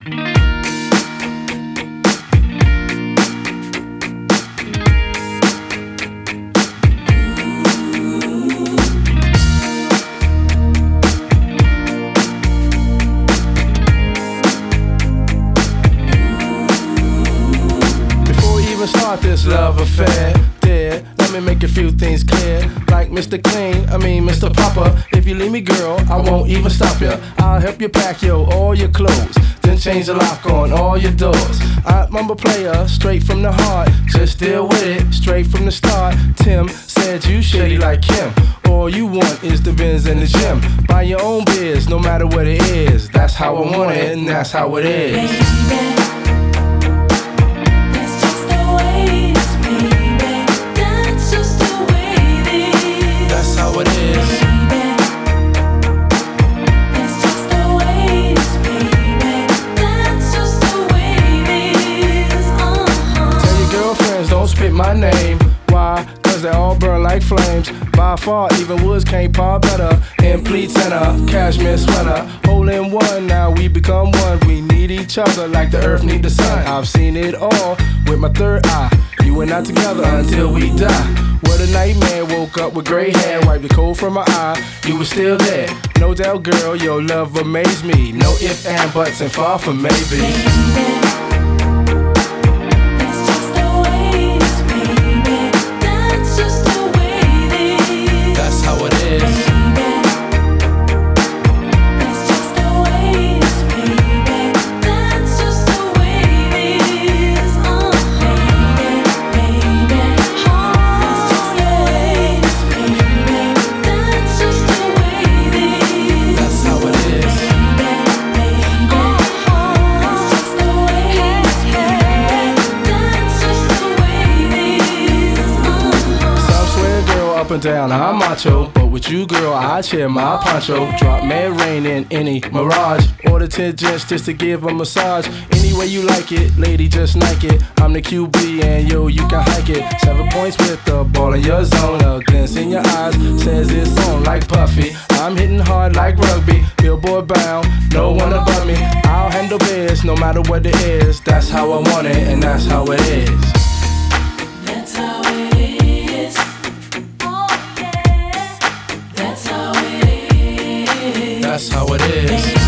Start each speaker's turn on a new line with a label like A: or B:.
A: Start this love affair, dear. Let me make a few things clear. Like Mr. Clean, Mr. Popper. If you leave me, girl, I won't even stop ya. I'll help you pack all your clothes, then change the lock on all your doors. I'm a player, straight from the heart. Just deal with it, straight from the start. Tim said you shady like Kim. All you want is the Benz and the gym. Buy your own beers, no matter what it is. That's how I want it, and that's how it is. Spit my name, why? Cause they all burn like flames. By far, even woods can't par better. In pleats and a cashmere sweater. Hole in one, now we become one. We need each other like the earth need the sun. I've seen it all with my third eye. You and I together until we die. What a nightmare, woke up with gray hair. Wiped the cold from my eye, you were still there. No doubt, girl, your love amazed me. No ifs and buts and far from maybe. Up and down, I'm macho, but with you, girl, I share my poncho. Drop mad rain in any mirage. Order 10 gents just to give a massage. Any way you like it, lady, just like it. I'm the QB and yo, you can hike it. 7 points with the ball in your zone. A glance in your eyes says it's on like Puffy. I'm hitting hard like rugby. Billboard bound, no one above me. I'll handle biz no matter what it is. That's how I want it, and that's how it is.
B: That's how it is.
A: That's how it is.